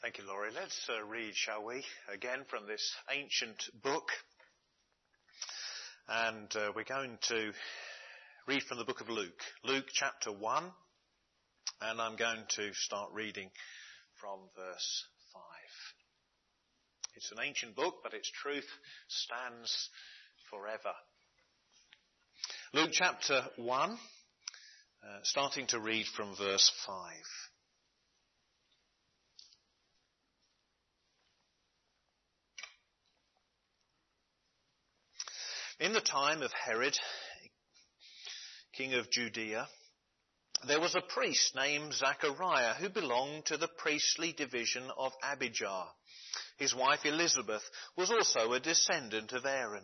Thank you, Laurie. Let's read, shall we, again from this ancient book. And we're going to read from the book of Luke. Luke chapter 1. And I'm going to start reading from verse 5. It's an ancient book, but its truth stands forever. Luke chapter 1, starting to read from verse 5. In the time of Herod, king of Judea, there was a priest named Zachariah who belonged to the priestly division of Abijah. His wife Elizabeth was also a descendant of Aaron.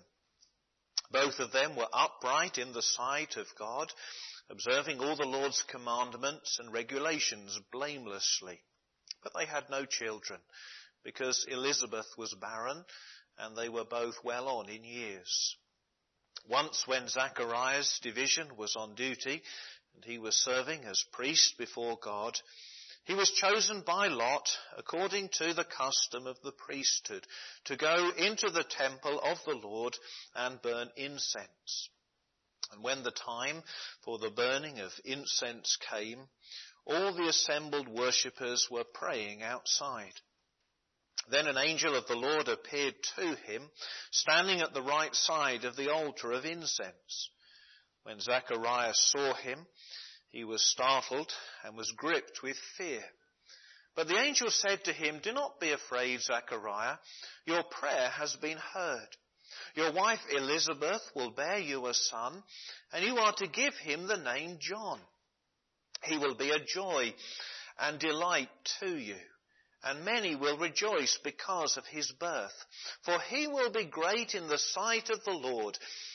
Both of them were upright in the sight of God, observing all the Lord's commandments and regulations blamelessly. But they had no children, because Elizabeth was barren, and they were both well on in years. Once when Zachariah's division was on duty, and he was serving as priest before God, he was chosen by lot, according to the custom of the priesthood, to go into the temple of the Lord and burn incense. And when the time for the burning of incense came, all the assembled worshippers were praying outside. Then an angel of the Lord appeared to him, standing at the right side of the altar of incense. When Zacharias saw him, he was startled and was gripped with fear. But the angel said to him, "Do not be afraid, Zachariah. Your prayer has been heard. Your wife Elizabeth will bear you a son, and you are to give him the name John. He will be a joy and delight to you, and many will rejoice because of his birth. For he will be great in the sight of the Lord.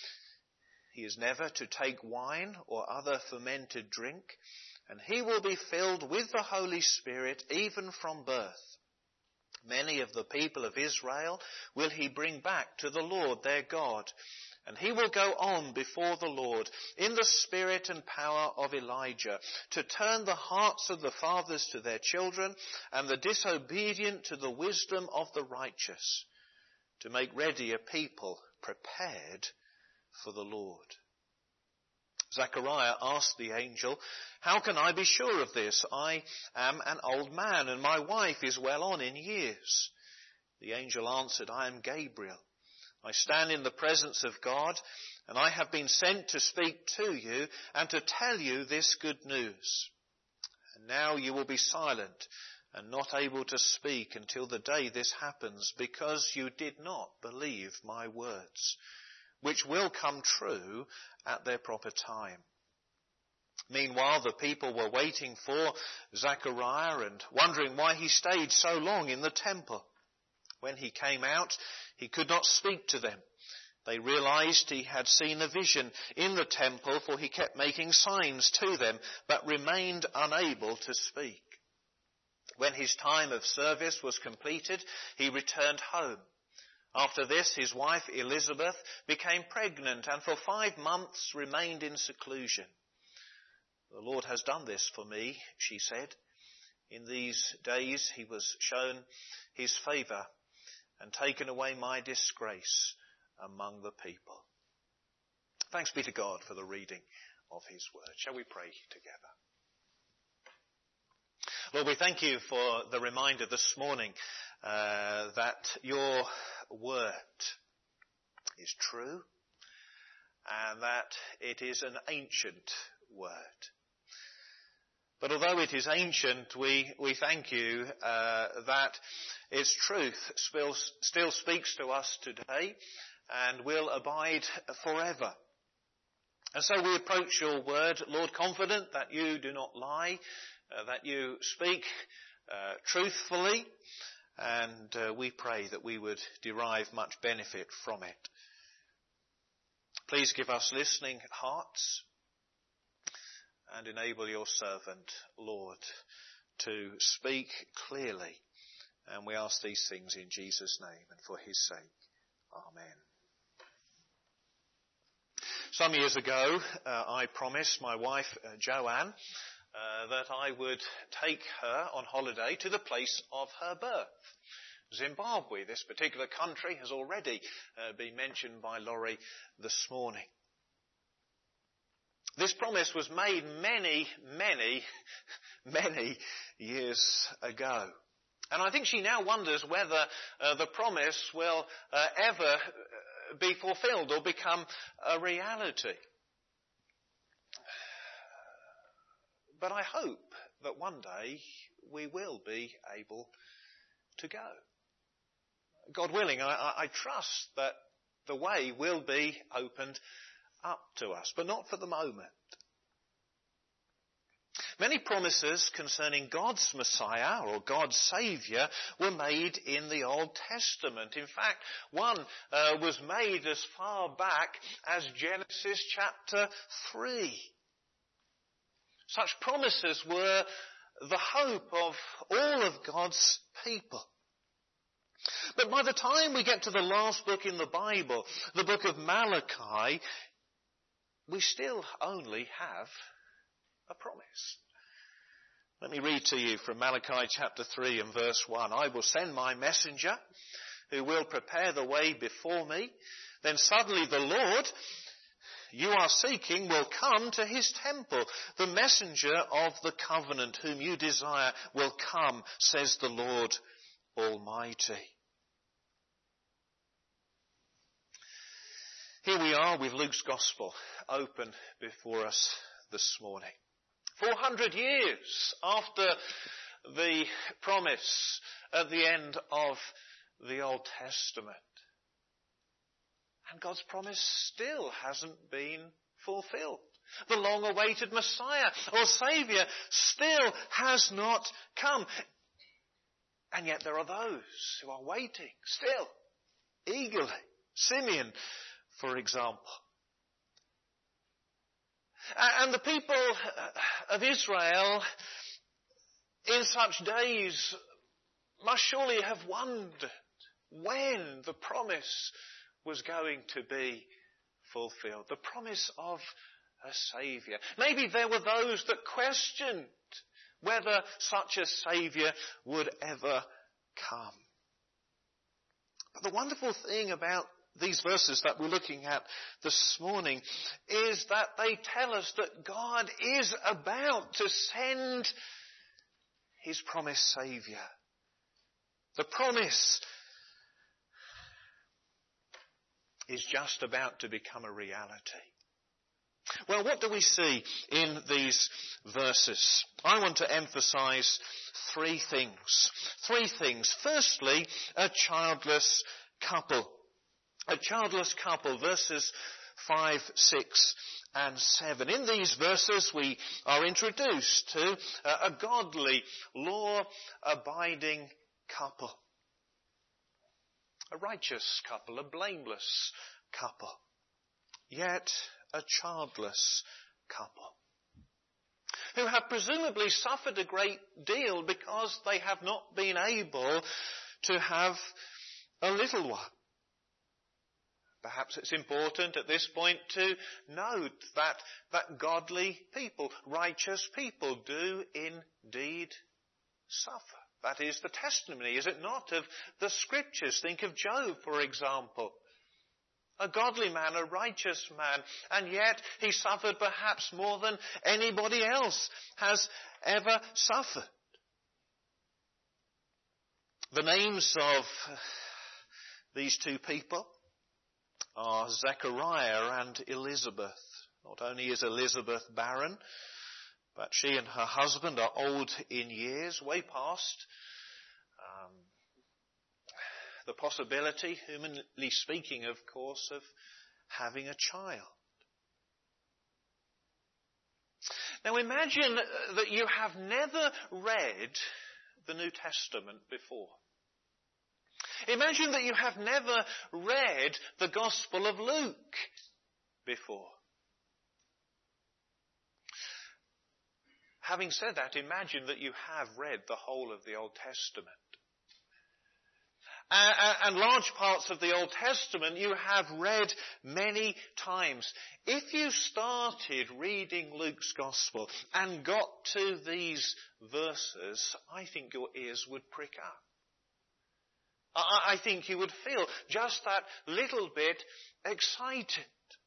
He is never to take wine or other fermented drink, and he will be filled with the Holy Spirit even from birth. Many of the people of Israel will he bring back to the Lord their God, and he will go on before the Lord in the spirit and power of Elijah, to turn the hearts of the fathers to their children, and the disobedient to the wisdom of the righteous, to make ready a people prepared for the Lord." Zechariah asked the angel, "How can I be sure of this? I am an old man, and my wife is well on in years." The angel answered, "I am Gabriel. I stand in the presence of God, and I have been sent to speak to you and to tell you this good news. And now you will be silent and not able to speak until the day this happens, because you did not believe my words, which will come true at their proper time." Meanwhile, the people were waiting for Zechariah and wondering why he stayed so long in the temple. When he came out, he could not speak to them. They realized he had seen a vision in the temple, for he kept making signs to them, but remained unable to speak. When his time of service was completed, he returned home. After this, his wife Elizabeth became pregnant, and for 5 months remained in seclusion. "The Lord has done this for me," she said. "In these days he was shown his favor and taken away my disgrace among the people." Thanks be to God for the reading of his word. Shall we pray together? Lord, we thank you for the reminder this morning that your word is true and that it is an ancient word. But although it is ancient, we thank you that its truth still speaks to us today and will abide forever. And so we approach your word, Lord, confident that you do not lie, that you speak truthfully, and we pray that we would derive much benefit from it. Please give us listening hearts and enable your servant, Lord, to speak clearly. And we ask these things in Jesus' name and for his sake. Amen. Some years ago, I promised my wife, Joanne, that I would take her on holiday to the place of her birth. Zimbabwe, this particular country, has already been mentioned by Laurie this morning. This promise was made many, many, many years ago. And I think she now wonders whether the promise will ever be fulfilled or become a reality. But I hope that one day we will be able to go. God willing, I trust that the way will be opened up to us, but not for the moment. Many promises concerning God's Messiah or God's Saviour were made in the Old Testament. In fact, one was made as far back as Genesis chapter 3. Such promises were the hope of all of God's people. But by the time we get to the last book in the Bible, the book of Malachi, we still only have a promise. Let me read to you from Malachi chapter 3 and verse 1. I will send my messenger who will prepare the way before me. Then suddenly the Lord you are seeking will come to his temple. The messenger of the covenant whom you desire will come, says the Lord Almighty. Here we are with Luke's Gospel open before us this morning. 400 years after the promise at the end of the Old Testament. And God's promise still hasn't been fulfilled. The long-awaited Messiah or Saviour still has not come. And yet there are those who are waiting still, eagerly. Simeon, for example. And the people of Israel in such days must surely have wondered when the promise was going to be fulfilled. The promise of a Saviour. Maybe there were those that questioned whether such a Saviour would ever come. But the wonderful thing about these verses that we're looking at this morning is that they tell us that God is about to send his promised Saviour. The promise is just about to become a reality. Well, what do we see in these verses? I want to emphasize three things. Firstly, a childless couple. A childless couple, verses 5, 6 and 7. In these verses we are introduced to a godly, law-abiding couple. A righteous couple, a blameless couple. Yet a childless couple. Who have presumably suffered a great deal because they have not been able to have a little one. Perhaps it's important at this point to note that godly people, righteous people do indeed suffer. That is the testimony, is it not, of the Scriptures? Think of Job, for example. A godly man, a righteous man, and yet he suffered perhaps more than anybody else has ever suffered. The names of these two people are Zechariah and Elizabeth. Not only is Elizabeth barren, but she and her husband are old in years, way past the possibility, humanly speaking, of course, of having a child. Now imagine that you have never read the New Testament before. Imagine that you have never read the Gospel of Luke before. Having said that, imagine that you have read the whole of the Old Testament. And large parts of the Old Testament you have read many times. If you started reading Luke's Gospel and got to these verses, I think your ears would prick up. I think you would feel just that little bit excited.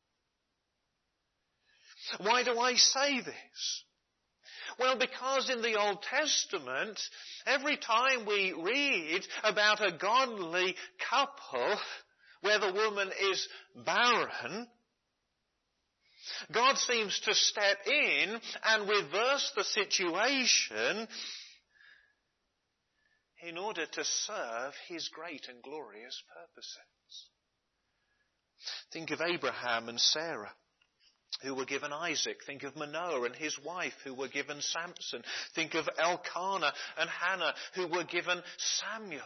Why do I say this? Well, because in the Old Testament, every time we read about a godly couple where the woman is barren, God seems to step in and reverse the situation in order to serve his great and glorious purposes. Think of Abraham and Sarah, who were given Isaac. Think of Manoah and his wife, who were given Samson. Think of Elkanah and Hannah, who were given Samuel.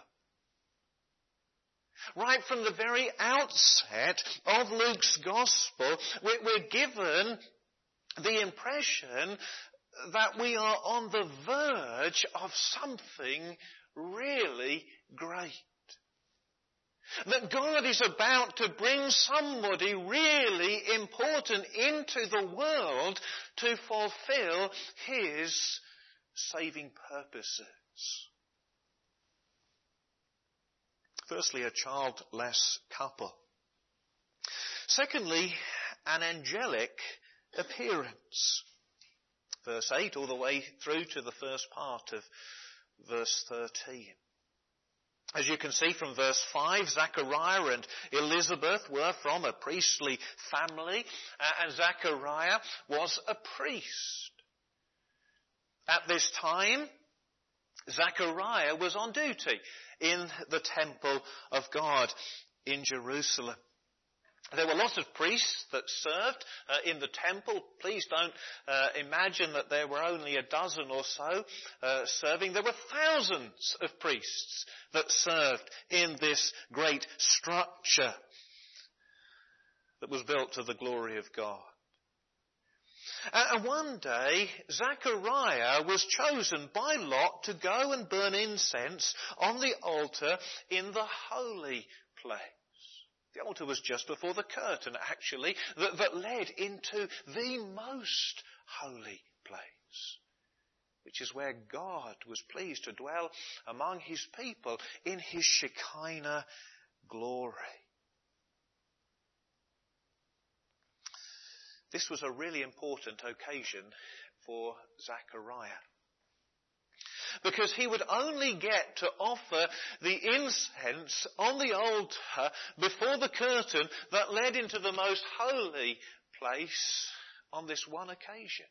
Right from the very outset of Luke's Gospel, we're given the impression that we are on the verge of something really great. That God is about to bring somebody really important into the world to fulfill his saving purposes. Firstly, a childless couple. Secondly, an angelic appearance. Verse 8 all the way through to the first part of verse 13. As you can see from verse 5, Zachariah and Elizabeth were from a priestly family, and Zachariah was a priest. At this time, Zachariah was on duty in the temple of God in Jerusalem. There were lots of priests that served in the temple. Please don't imagine that there were only a dozen or so serving. There were thousands of priests that served in this great structure that was built to the glory of God. And one day, Zachariah was chosen by Lot to go and burn incense on the altar in the holy place. The altar was just before the curtain, actually, that led into the most holy place, which is where God was pleased to dwell among his people in his Shekinah glory. This was a really important occasion for Zachariah, because he would only get to offer the incense on the altar before the curtain that led into the most holy place on this one occasion.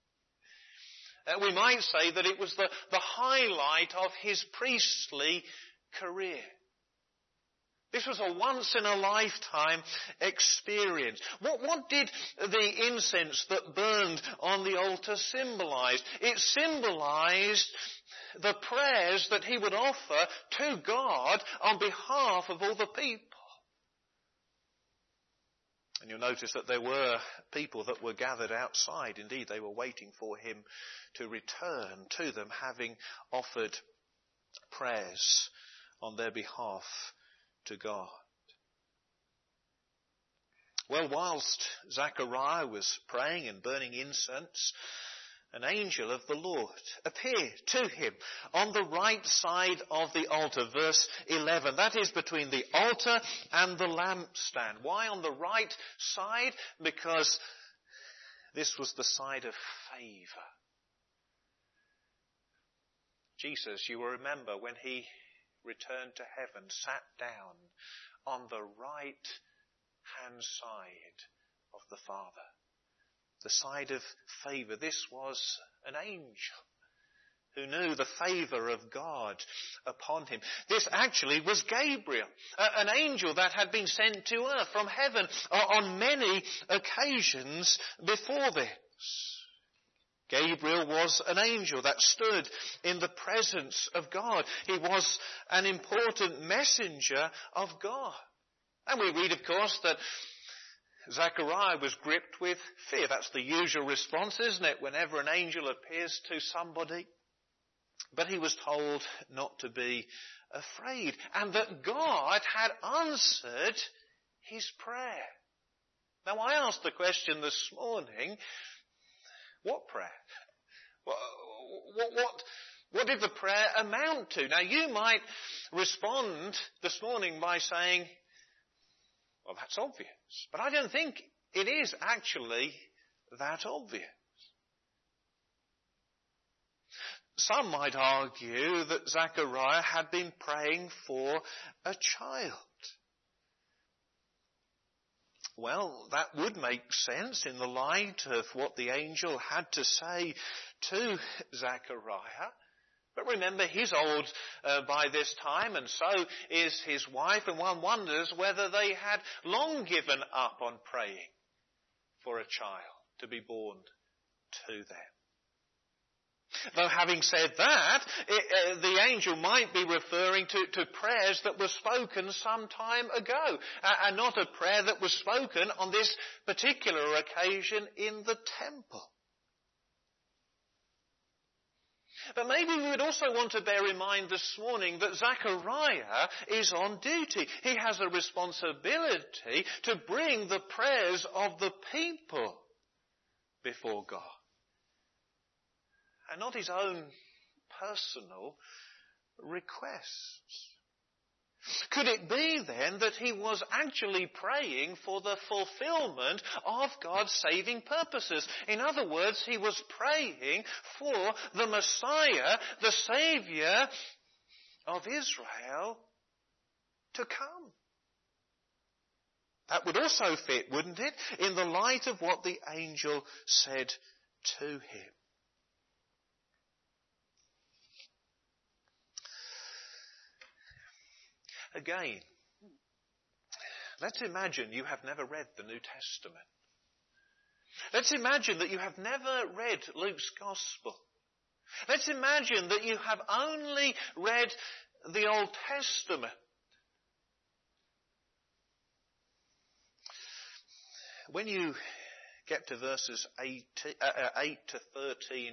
We might say that it was the highlight of his priestly career. This was a once-in-a-lifetime experience. What did the incense that burned on the altar symbolize? It symbolized the prayers that he would offer to God on behalf of all the people. And you'll notice that there were people that were gathered outside. Indeed, they were waiting for him to return to them, having offered prayers on their behalf to God. Well, whilst Zachariah was praying and burning incense, an angel of the Lord appeared to him on the right side of the altar. Verse 11, that is between the altar and the lampstand. Why on the right side? Because this was the side of favour. Jesus, you will remember, when he returned to heaven, sat down on the right hand side of the Father. The side of favour. This was an angel who knew the favour of God upon him. This actually was Gabriel, an angel that had been sent to earth from heaven on many occasions before this. Gabriel was an angel that stood in the presence of God. He was an important messenger of God. And we read, of course, that Zachariah was gripped with fear. That's the usual response, isn't it, whenever an angel appears to somebody? But he was told not to be afraid, and that God had answered his prayer. Now I asked the question this morning, what prayer? What did the prayer amount to? Now you might respond this morning by saying, well, that's obvious. But I don't think it is actually that obvious. Some might argue that Zechariah had been praying for a child. Well, that would make sense in the light of what the angel had to say to Zechariah. But remember, he's old by this time, and so is his wife, and one wonders whether they had long given up on praying for a child to be born to them. Though having said that, the angel might be referring to prayers that were spoken some time ago, and not a prayer that was spoken on this particular occasion in the temple. But maybe we would also want to bear in mind this morning that Zechariah is on duty. He has a responsibility to bring the prayers of the people before God, and not his own personal requests. Could it be then that he was actually praying for the fulfillment of God's saving purposes? In other words, he was praying for the Messiah, the Saviour of Israel, to come. That would also fit, wouldn't it, in the light of what the angel said to him. Again, let's imagine you have never read the New Testament. Let's imagine that you have never read Luke's Gospel. Let's imagine that you have only read the Old Testament. When you get to verses 8 to 13a,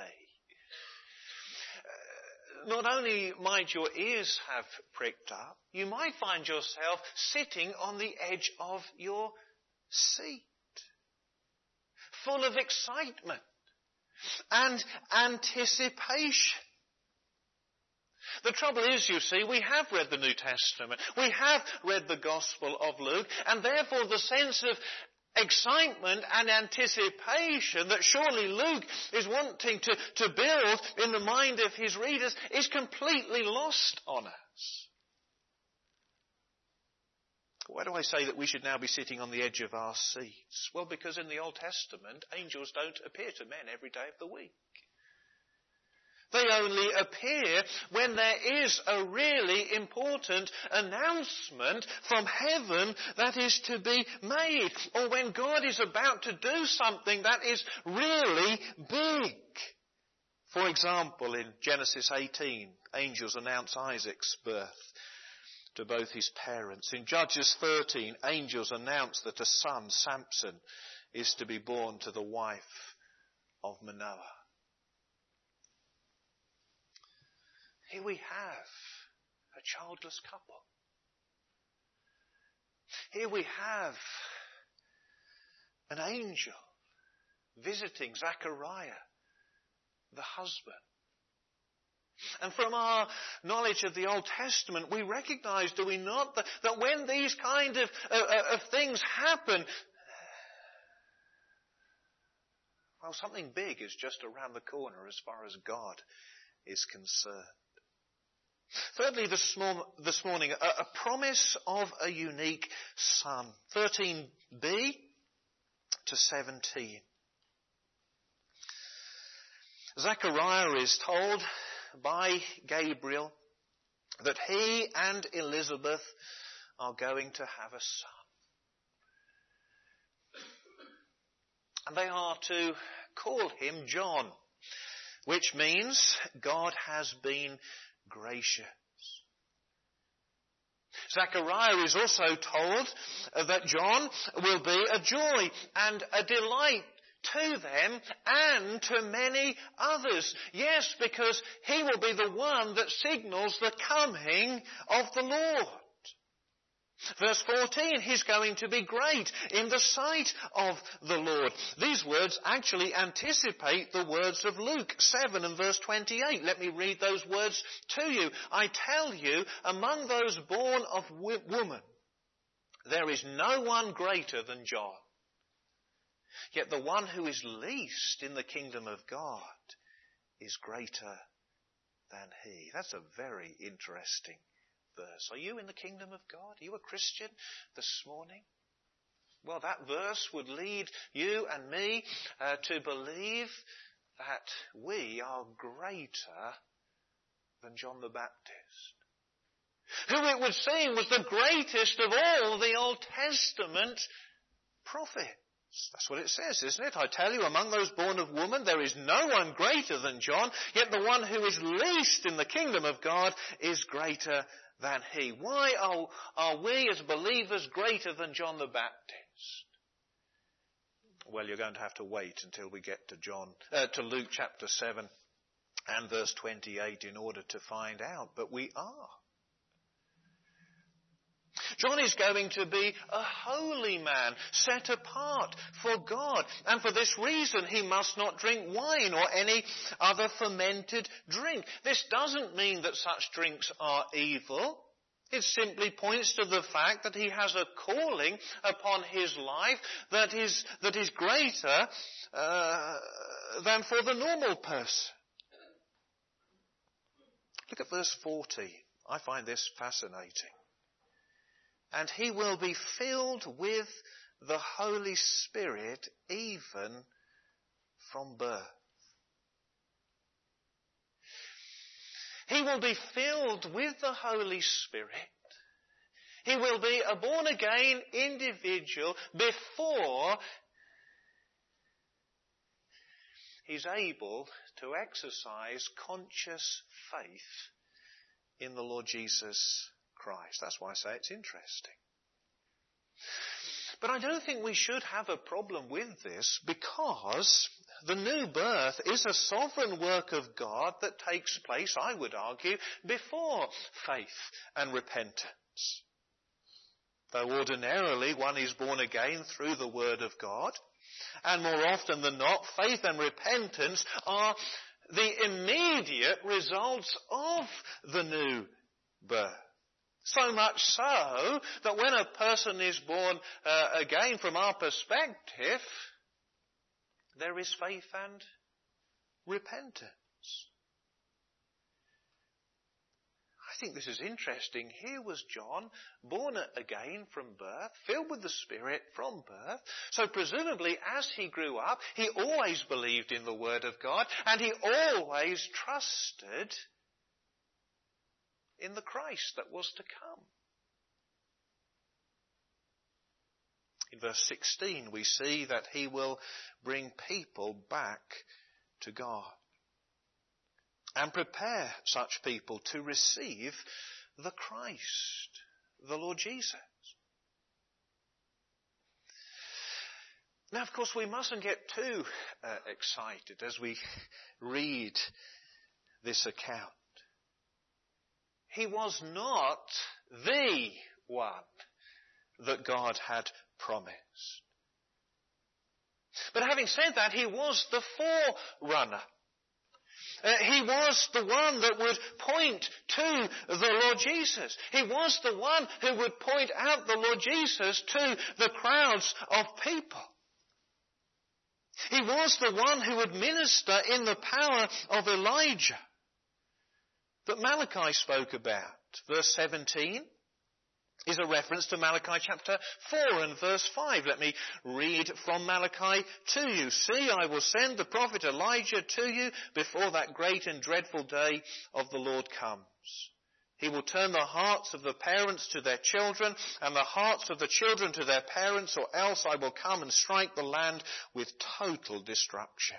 not only might your ears have pricked up, you might find yourself sitting on the edge of your seat, full of excitement and anticipation. The trouble is, you see, we have read the New Testament, we have read the Gospel of Luke, and therefore the sense of excitement and anticipation that surely Luke is wanting to build in the mind of his readers is completely lost on us. Why do I say that we should now be sitting on the edge of our seats? Well, because in the Old Testament, angels don't appear to men every day of the week. They only appear when there is a really important announcement from heaven that is to be made, or when God is about to do something that is really big. For example, in Genesis 18, angels announce Isaac's birth to both his parents. In Judges 13, angels announce that a son, Samson, is to be born to the wife of Manoah. Here we have a childless couple. Here we have an angel visiting Zechariah, the husband. And from our knowledge of the Old Testament, we recognize, do we not, that when these kind of things happen, well, something big is just around the corner as far as God is concerned. Thirdly, this morning, a promise of a unique son. 13b to 17. Zechariah is told by Gabriel that he and Elizabeth are going to have a son. And they are to call him John, which means God has been gracious. Zechariah is also told that John will be a joy and a delight to them and to many others. Yes, because he will be the one that signals the coming of the Lord. Verse 14, he's going to be great in the sight of the Lord. These words actually anticipate the words of Luke 7 and verse 28. Let me read those words to you. I tell you, among those born of woman, there is no one greater than John. Yet the one who is least in the kingdom of God is greater than he. That's a very interesting verse. Are you in the kingdom of God? Are you a Christian this morning? Well, that verse would lead you and me to believe that we are greater than John the Baptist, who it would seem was the greatest of all the Old Testament prophets. That's what it says, isn't it? I tell you, among those born of woman, there is no one greater than John, yet the one who is least in the kingdom of God is greater than he. Why are we as believers greater than John the Baptist? Well, you're going to have to wait until we get to Luke chapter 7 and verse 28 in order to find out. But we are. John is going to be a holy man, set apart for God. And for this reason, he must not drink wine or any other fermented drink. This doesn't mean that such drinks are evil. It simply points to the fact that he has a calling upon his life that is greater than for the normal person. Look at verse 40. I find this fascinating. And he will be filled with the Holy Spirit even from birth. He will be filled with the Holy Spirit. He will be a born-again individual before he's able to exercise conscious faith in the Lord Jesus Christ. That's why I say it's interesting. But I don't think we should have a problem with this, because the new birth is a sovereign work of God that takes place, I would argue, before faith and repentance. Though ordinarily one is born again through the Word of God, and more often than not, faith and repentance are the immediate results of the new birth. So much so that when a person is born again, from our perspective, there is faith and repentance. I think this is interesting. Here was John, born again from birth, filled with the Spirit from birth. So presumably as he grew up, he always believed in the Word of God, and he always trusted in the Christ that was to come. In verse 16 we see that he will bring people back to God and prepare such people to receive the Christ, the Lord Jesus. Now, of course, we mustn't get too excited as we read this account. He was not the one that God had promised. But having said that, he was the forerunner. He was the one that would point to the Lord Jesus. He was the one who would point out the Lord Jesus to the crowds of people. He was the one who would minister in the power of Elijah that Malachi spoke about. Verse 17 is a reference to Malachi chapter 4 and verse 5. Let me read from Malachi to you. See, I will send the prophet Elijah to you before that great and dreadful day of the Lord comes. He will turn the hearts of the parents to their children and the hearts of the children to their parents, or else I will come and strike the land with total destruction.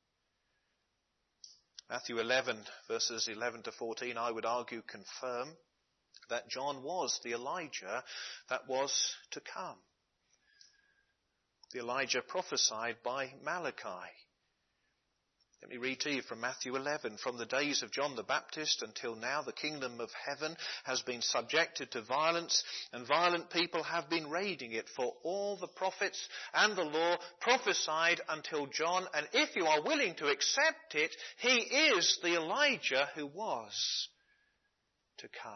Matthew 11, verses 11 to 14, I would argue, confirm that John was the Elijah that was to come. the Elijah prophesied by Malachi. Let me read to you from Matthew 11. From the days of John the Baptist until now, the kingdom of heaven has been subjected to violence, and violent people have been raiding it. For all the prophets and the law prophesied until John, and if you are willing to accept it, he is the Elijah who was to come.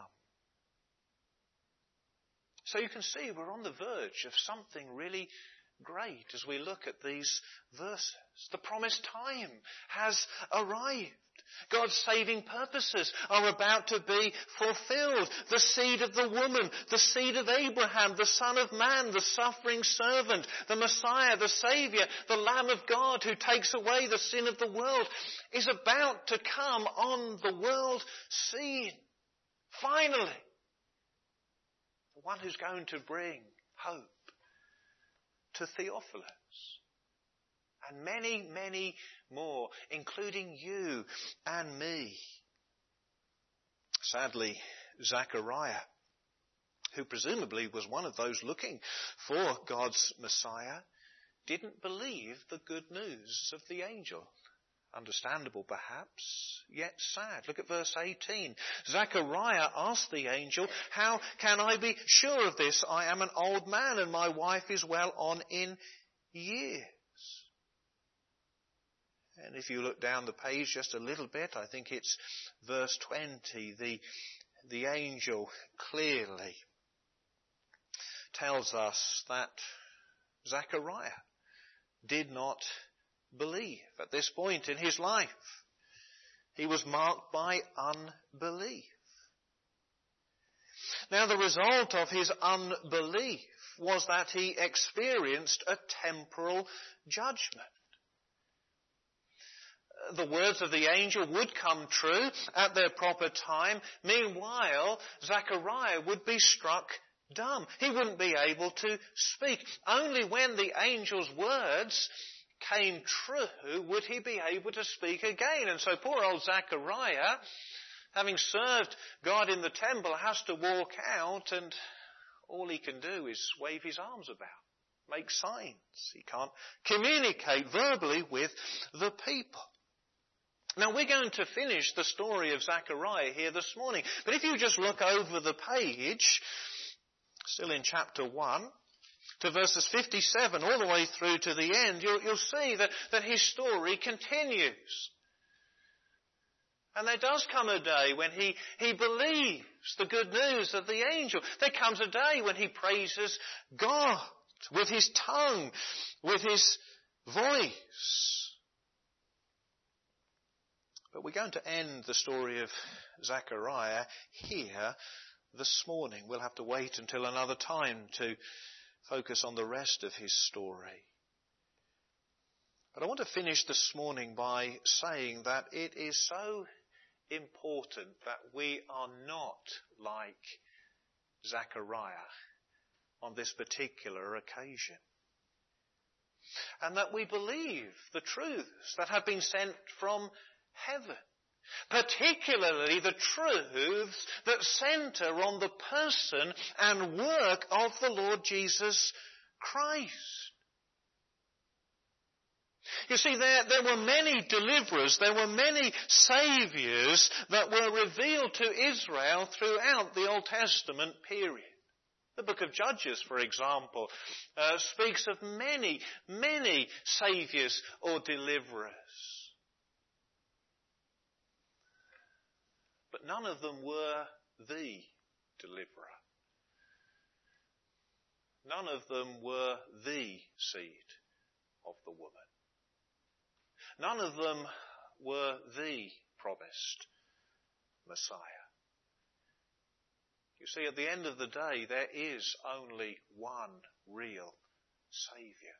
So you can see we're on the verge of something really great as we look at these verses. The promised time has arrived. God's saving purposes are about to be fulfilled. The seed of the woman, the seed of Abraham, the Son of Man, the suffering servant, the Messiah, the Saviour, the Lamb of God who takes away the sin of the world is about to come on the world scene. Finally, the one who's going to bring hope to Theophilus and many, many more, including you and me. Sadly, Zechariah, who presumably was one of those looking for God's Messiah, didn't believe the good news of the angel. Understandable perhaps, yet sad. Look at verse 18. Zechariah asked the angel, "How can I be sure of this? I am an old man and my wife is well on in years." And if you look down the page just a little bit, I think it's verse 20, the angel clearly tells us that Zechariah did not believe at this point in his life. He was marked by unbelief. Now, the result of his unbelief was that he experienced a temporal judgment. The words of the angel would come true at their proper time. Meanwhile, Zechariah would be struck dumb. He wouldn't be able to speak. Only when the angel's words came true would he be able to speak again. And so poor old Zechariah, having served God in the temple, has to walk out, and all he can do is wave his arms about, make signs. He can't communicate verbally with the people. Now, we're going to finish the story of Zechariah here this morning. But if you just look over the page, still in chapter 1, to verses 57 all the way through to the end, you'll see that his story continues. And there does come a day when he believes the good news of the angel. There comes a day when he praises God with his tongue, with his voice. But we're going to end the story of Zechariah here this morning. We'll have to wait until another time to focus on the rest of his story. But I want to finish this morning by saying that it is so important that we are not like Zechariah on this particular occasion. And that we believe the truths that have been sent from heaven. Particularly the truths that centre on the person and work of the Lord Jesus Christ. You see, there were many deliverers, there were many saviours that were revealed to Israel throughout the Old Testament period. The book of Judges, for example, speaks of many, many saviours or deliverers. But none of them were the deliverer. None of them were the seed of the woman. None of them were the promised Messiah. You see, at the end of the day, there is only one real Saviour.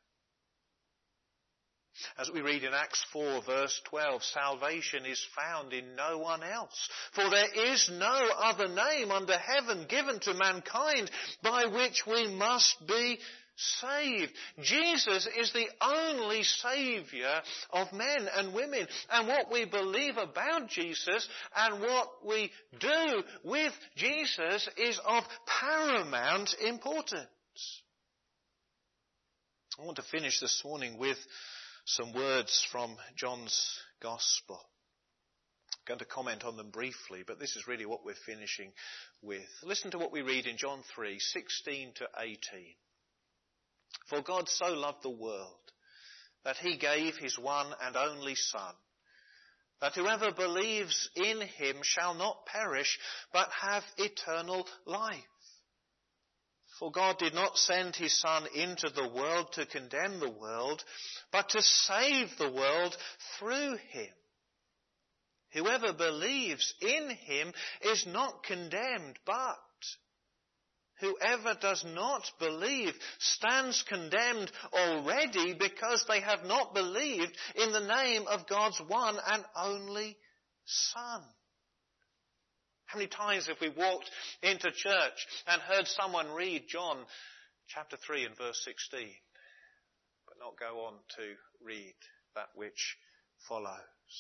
As we read in Acts 4 verse 12, salvation is found in no one else. For there is no other name under heaven given to mankind by which we must be saved. Jesus is the only Saviour of men and women. And what we believe about Jesus and what we do with Jesus is of paramount importance. I want to finish this morning with some words from John's Gospel. I'm going to comment on them briefly, but this is really what we're finishing with. Listen to what we read in John 3:16 to 18. For God so loved the world that he gave his one and only Son, that whoever believes in him shall not perish, but have eternal life. For God did not send his Son into the world to condemn the world, but to save the world through him. Whoever believes in him is not condemned, but whoever does not believe stands condemned already, because they have not believed in the name of God's one and only Son. How many times have we walked into church and heard someone read John chapter 3 and verse 16, but not go on to read that which follows?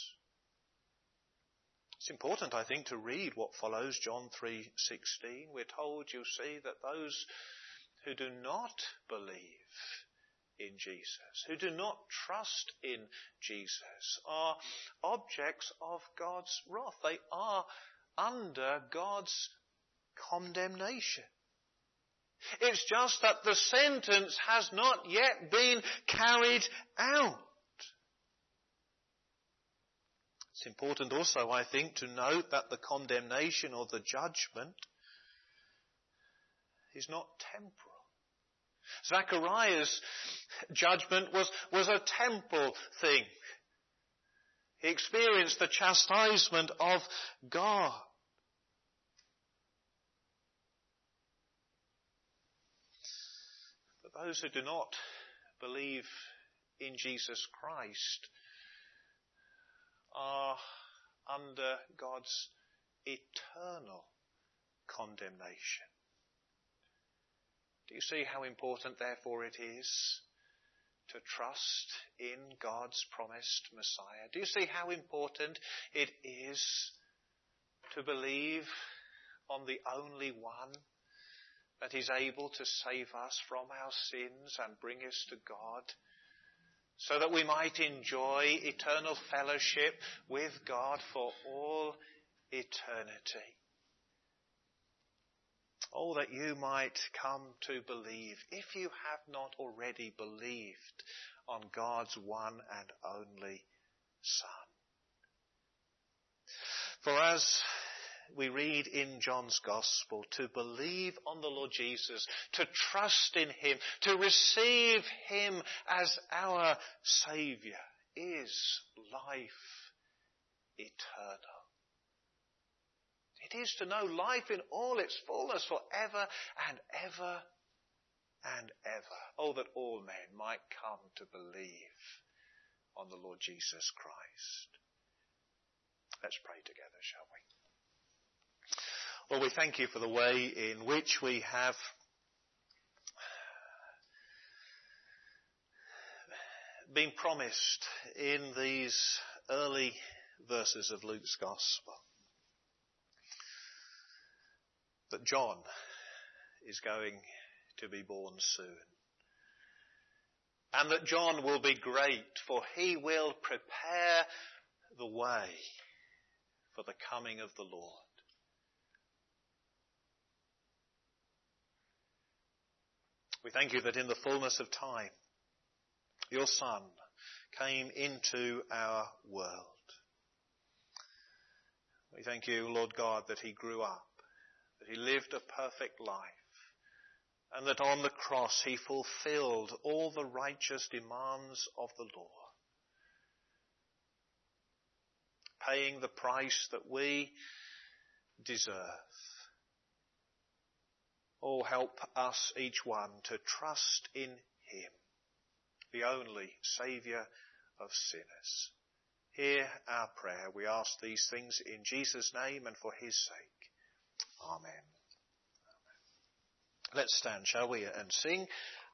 It's important, I think, to read what follows John 3:16. We're told, you see, that those who do not believe in Jesus, who do not trust in Jesus, are objects of God's wrath. They are under God's condemnation. It's just that the sentence has not yet been carried out. It's important also, I think, to note that the condemnation or the judgment is not temporal. Zachariah's judgment was a temporal thing. He experienced the chastisement of God. But those who do not believe in Jesus Christ are under God's eternal condemnation. Do you see how important, therefore, it is to trust in God's promised Messiah? Do you see how important it is to believe on the only one that is able to save us from our sins and bring us to God, so that we might enjoy eternal fellowship with God for all eternity? Oh, that you might come to believe, if you have not already believed, on God's one and only Son. For as we read in John's Gospel, to believe on the Lord Jesus, to trust in him, to receive him as our Saviour, is life eternal. It is to know life in all its fullness forever and ever and ever. Oh, that all men might come to believe on the Lord Jesus Christ. Let's pray together, shall we? Lord, we thank you for the way in which we have been promised in these early verses of Luke's Gospel that John is going to be born soon. And that John will be great, for he will prepare the way for the coming of the Lord. We thank you that in the fullness of time, your Son came into our world. We thank you, Lord God, that he grew up, that he lived a perfect life, and that on the cross he fulfilled all the righteous demands of the law, paying the price that we deserve. Oh, help us, each one, to trust in him, the only Saviour of sinners. Hear our prayer. We ask these things in Jesus' name and for his sake. Amen. Let's stand, shall we, and sing